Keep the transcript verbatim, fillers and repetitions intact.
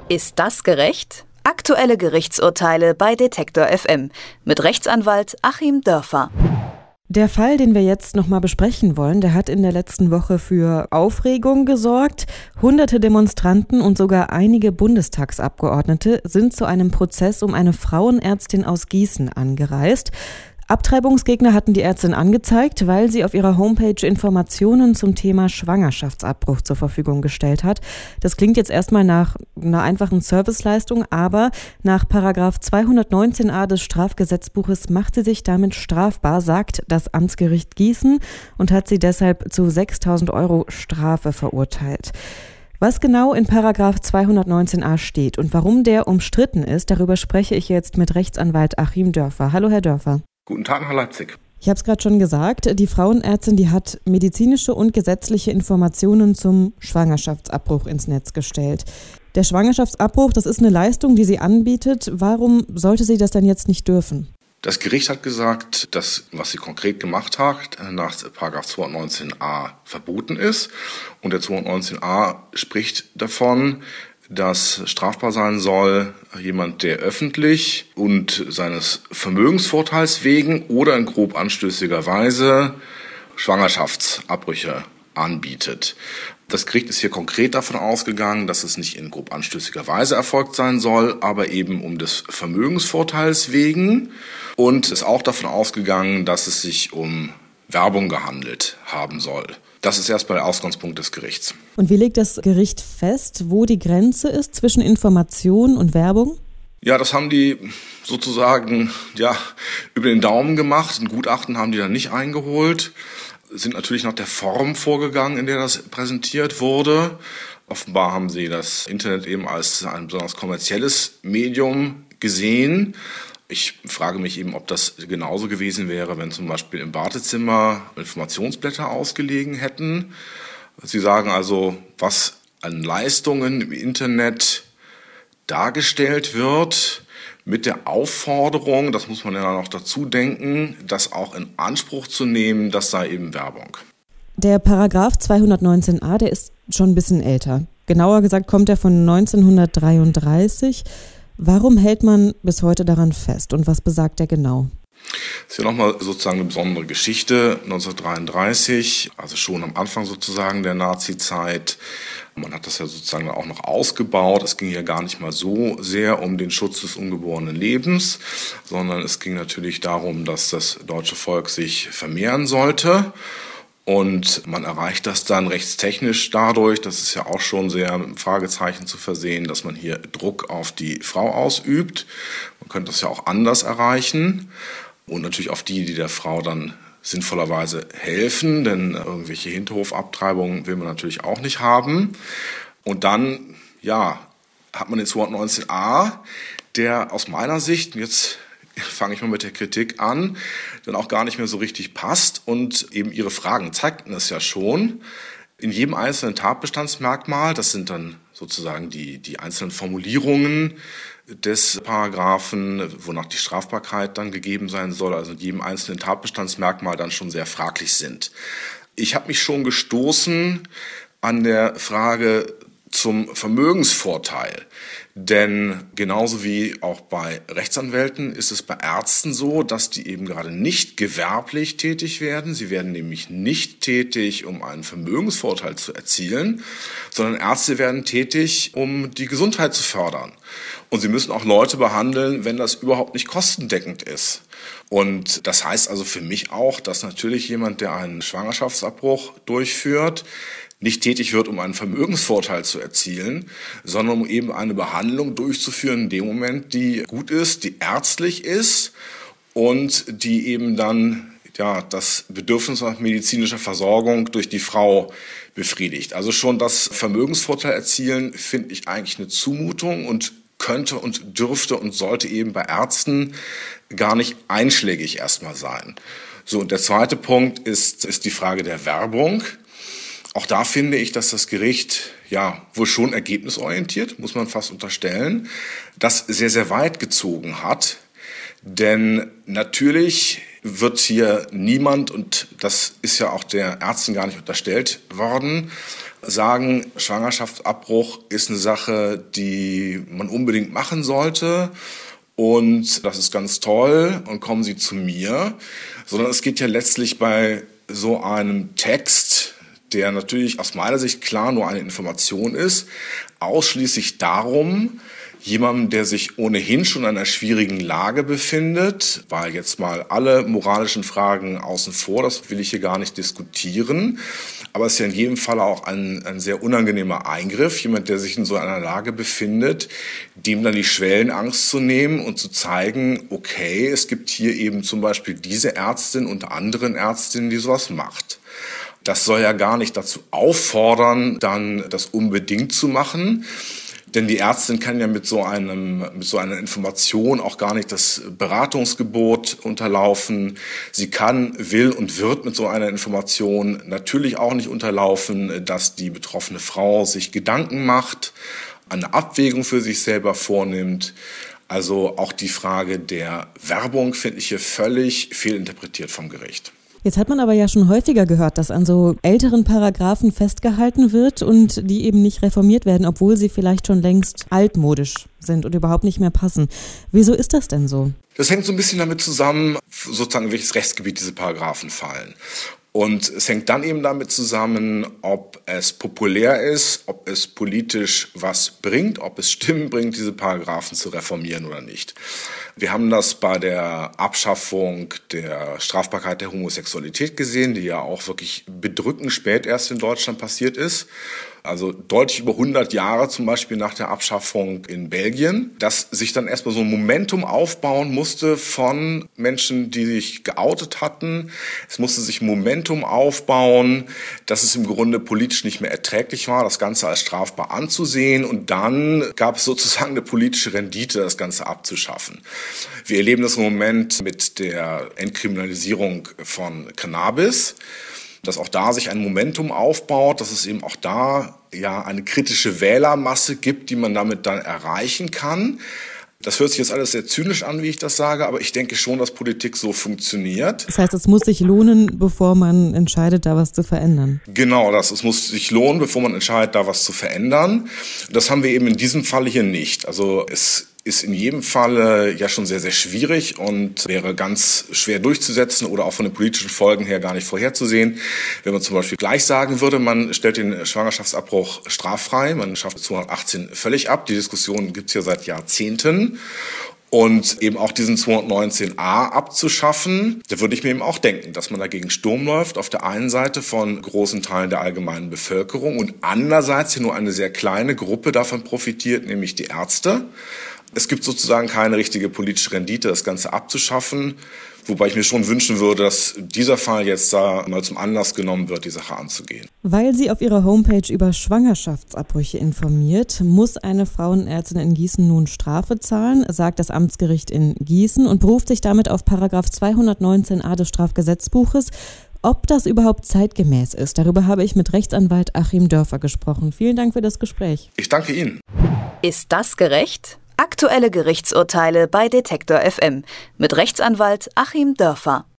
Ist das gerecht? Aktuelle Gerichtsurteile bei Detektor F M mit Rechtsanwalt Achim Dörfer. Der Fall, den wir jetzt nochmal besprechen wollen, der hat in der letzten Woche für Aufregung gesorgt. Hunderte Demonstranten und sogar einige Bundestagsabgeordnete sind zu einem Prozess um eine Frauenärztin aus Gießen angereist. Abtreibungsgegner hatten die Ärztin angezeigt, weil sie auf ihrer Homepage Informationen zum Thema Schwangerschaftsabbruch zur Verfügung gestellt hat. Das klingt jetzt erstmal nach einer einfachen Serviceleistung, aber nach Paragraph zweihundertneunzehn a des Strafgesetzbuches macht sie sich damit strafbar, sagt das Amtsgericht Gießen und hat sie deshalb zu sechstausend Euro Strafe verurteilt. Was genau in Paragraph zweihundertneunzehn a steht und warum der umstritten ist, darüber spreche ich jetzt mit Rechtsanwalt Achim Dörfer. Hallo, Herr Dörfer. Guten Tag nach Leipzig. Ich habe es gerade schon gesagt, die Frauenärztin, die hat medizinische und gesetzliche Informationen zum Schwangerschaftsabbruch ins Netz gestellt. Der Schwangerschaftsabbruch, das ist eine Leistung, die sie anbietet. Warum sollte sie das denn jetzt nicht dürfen? Das Gericht hat gesagt, dass, was sie konkret gemacht hat, nach Paragraph zweihundertneunzehn a verboten ist. Und der zweihundertneunzehn a spricht davon, dass strafbar sein soll, jemand, der öffentlich und seines Vermögensvorteils wegen oder in grob anstößiger Weise Schwangerschaftsabbrüche anbietet. Das Gericht ist hier konkret davon ausgegangen, dass es nicht in grob anstößiger Weise erfolgt sein soll, aber eben um des Vermögensvorteils wegen, und ist auch davon ausgegangen, dass es sich um Werbung gehandelt haben soll. Das ist erstmal der Ausgangspunkt des Gerichts. Und wie legt das Gericht fest, wo die Grenze ist zwischen Information und Werbung? Ja, das haben die sozusagen ja über den Daumen gemacht. Ein Gutachten haben die dann nicht eingeholt. Sind natürlich nach der Form vorgegangen, in der das präsentiert wurde. Offenbar haben sie das Internet eben als ein besonders kommerzielles Medium gesehen. Ich frage mich eben, ob das genauso gewesen wäre, wenn zum Beispiel im Wartezimmer Informationsblätter ausgelegen hätten. Sie sagen also, was an Leistungen im Internet dargestellt wird, mit der Aufforderung, das muss man ja noch dazu denken, das auch in Anspruch zu nehmen, das sei eben Werbung. Der Paragraph zweihundertneunzehn a, der ist schon ein bisschen älter. Genauer gesagt kommt er von neunzehnhundertdreiunddreißig. Warum hält man bis heute daran fest und was besagt er genau? Das ist ja nochmal sozusagen eine besondere Geschichte. neunzehnhundertdreiunddreißig, also schon am Anfang sozusagen der Nazi-Zeit. Man hat das ja sozusagen auch noch ausgebaut. Es ging ja gar nicht mal so sehr um den Schutz des ungeborenen Lebens, sondern es ging natürlich darum, dass das deutsche Volk sich vermehren sollte. Und man erreicht das dann rechtstechnisch dadurch, das ist ja auch schon sehr mit einem Fragezeichen zu versehen, dass man hier Druck auf die Frau ausübt. Man könnte das ja auch anders erreichen und natürlich auf die, die der Frau dann sinnvollerweise helfen, denn irgendwelche Hinterhofabtreibungen will man natürlich auch nicht haben. Und dann, ja, hat man den zweihundertneunzehn a, der aus meiner Sicht, jetzt fange ich mal mit der Kritik an, dann auch gar nicht mehr so richtig passt. Und eben Ihre Fragen zeigten es ja schon. In jedem einzelnen Tatbestandsmerkmal, das sind dann sozusagen die, die einzelnen Formulierungen des Paragraphen, wonach die Strafbarkeit dann gegeben sein soll, also in jedem einzelnen Tatbestandsmerkmal dann schon sehr fraglich sind. Ich habe mich schon gestoßen an der Frage zum Vermögensvorteil. Denn genauso wie auch bei Rechtsanwälten ist es bei Ärzten so, dass die eben gerade nicht gewerblich tätig werden. Sie werden nämlich nicht tätig, um einen Vermögensvorteil zu erzielen, sondern Ärzte werden tätig, um die Gesundheit zu fördern. Und sie müssen auch Leute behandeln, wenn das überhaupt nicht kostendeckend ist. Und das heißt also für mich auch, dass natürlich jemand, der einen Schwangerschaftsabbruch durchführt, nicht tätig wird, um einen Vermögensvorteil zu erzielen, sondern um eben eine Behandlung durchzuführen in dem Moment, die gut ist, die ärztlich ist und die eben dann ja das Bedürfnis nach medizinischer Versorgung durch die Frau befriedigt. Also schon das Vermögensvorteil erzielen finde ich eigentlich eine Zumutung und könnte und dürfte und sollte eben bei Ärzten gar nicht einschlägig erstmal sein. So, und der zweite Punkt ist, ist die Frage der Werbung. Auch da finde ich, dass das Gericht ja wohl schon ergebnisorientiert, muss man fast unterstellen, das sehr, sehr weit gezogen hat. Denn natürlich wird hier niemand, und das ist ja auch der Ärztin gar nicht unterstellt worden, sagen, Schwangerschaftsabbruch ist eine Sache, die man unbedingt machen sollte und das ist ganz toll und kommen Sie zu mir. Sondern es geht ja letztlich bei so einem Text, der natürlich aus meiner Sicht klar nur eine Information ist, ausschließlich darum, jemandem, der sich ohnehin schon in einer schwierigen Lage befindet, weil jetzt mal alle moralischen Fragen außen vor, das will ich hier gar nicht diskutieren, aber es ist ja in jedem Fall auch ein, ein sehr unangenehmer Eingriff, jemand, der sich in so einer Lage befindet, dem dann die Schwellenangst zu nehmen und zu zeigen, okay, es gibt hier eben zum Beispiel diese Ärztin und anderen Ärztinnen, die sowas macht. Das soll ja gar nicht dazu auffordern, dann das unbedingt zu machen. Denn die Ärztin kann ja mit so einem, mit so einer Information auch gar nicht das Beratungsgebot unterlaufen. Sie kann, will und wird mit so einer Information natürlich auch nicht unterlaufen, dass die betroffene Frau sich Gedanken macht, eine Abwägung für sich selber vornimmt. Also auch die Frage der Werbung finde ich hier völlig fehlinterpretiert vom Gericht. Jetzt hat man aber ja schon häufiger gehört, dass an so älteren Paragraphen festgehalten wird und die eben nicht reformiert werden, obwohl sie vielleicht schon längst altmodisch sind und überhaupt nicht mehr passen. Wieso ist das denn so? Das hängt so ein bisschen damit zusammen, sozusagen in welches Rechtsgebiet diese Paragraphen fallen. Und es hängt dann eben damit zusammen, ob es populär ist, ob es politisch was bringt, ob es Stimmen bringt, diese Paragraphen zu reformieren oder nicht. Wir haben das bei der Abschaffung der Strafbarkeit der Homosexualität gesehen, die ja auch wirklich bedrückend spät erst in Deutschland passiert ist. Also deutlich über hundert Jahre zum Beispiel nach der Abschaffung in Belgien, dass sich dann erstmal so ein Momentum aufbauen musste von Menschen, die sich geoutet hatten. Es musste sich ein Momentum aufbauen, dass es im Grunde politisch nicht mehr erträglich war, das Ganze als strafbar anzusehen. Und dann gab es sozusagen eine politische Rendite, das Ganze abzuschaffen. Wir erleben das im Moment mit der Entkriminalisierung von Cannabis, dass auch da sich ein Momentum aufbaut, dass es eben auch da ja eine kritische Wählermasse gibt, die man damit dann erreichen kann. Das hört sich jetzt alles sehr zynisch an, wie ich das sage, aber ich denke schon, dass Politik so funktioniert. Das heißt, es muss sich lohnen, bevor man entscheidet, da was zu verändern. Genau das. Es muss sich lohnen, bevor man entscheidet, da was zu verändern. Das haben wir eben in diesem Fall hier nicht. Also es ist in jedem Fall ja schon sehr, sehr schwierig und wäre ganz schwer durchzusetzen oder auch von den politischen Folgen her gar nicht vorherzusehen. Wenn man zum Beispiel gleich sagen würde, man stellt den Schwangerschaftsabbruch straffrei, man schafft zweihundertachtzehn völlig ab. Die Diskussion gibt es ja seit Jahrzehnten. Und eben auch diesen zweihundertneunzehn a abzuschaffen, da würde ich mir eben auch denken, dass man dagegen Sturm läuft, auf der einen Seite von großen Teilen der allgemeinen Bevölkerung und andererseits hier nur eine sehr kleine Gruppe davon profitiert, nämlich die Ärzte. Es gibt sozusagen keine richtige politische Rendite, das Ganze abzuschaffen, wobei ich mir schon wünschen würde, dass dieser Fall jetzt da mal zum Anlass genommen wird, die Sache anzugehen. Weil sie auf ihrer Homepage über Schwangerschaftsabbrüche informiert, muss eine Frauenärztin in Gießen nun Strafe zahlen, sagt das Amtsgericht in Gießen und beruft sich damit auf Paragraph zweihundertneunzehn a des Strafgesetzbuches. Ob das überhaupt zeitgemäß ist, darüber habe ich mit Rechtsanwalt Achim Dörfer gesprochen. Vielen Dank für das Gespräch. Ich danke Ihnen. Ist das gerecht? Aktuelle Gerichtsurteile bei Detektor F M mit Rechtsanwalt Achim Dörfer.